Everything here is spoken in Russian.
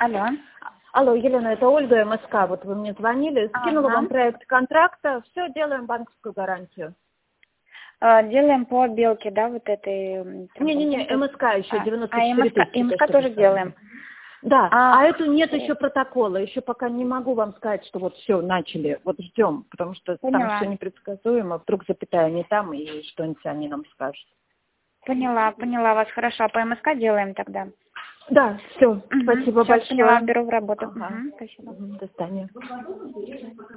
Алло. Алло, Елена, это Ольга, МСК. Вот вы мне звонили, скинула Ага. вам проект контракта. Все, делаем банковскую гарантию. Делаем по белке, да, вот этой... Не-не-не, МСК еще 94 МСК, тысячи. МСК тоже делаем. Да, А эту нет еще протокола. Еще пока не могу вам сказать, что вот все, начали. Вот ждем, потому что там Поняла. все непредсказуемо. Вдруг запятая не там, и что-нибудь они нам скажут. Поняла вас, хорошо. По МСК делаем тогда. Да, все, спасибо Всё, большое. поняла, беру в работу. Ага. Спасибо. До свидания.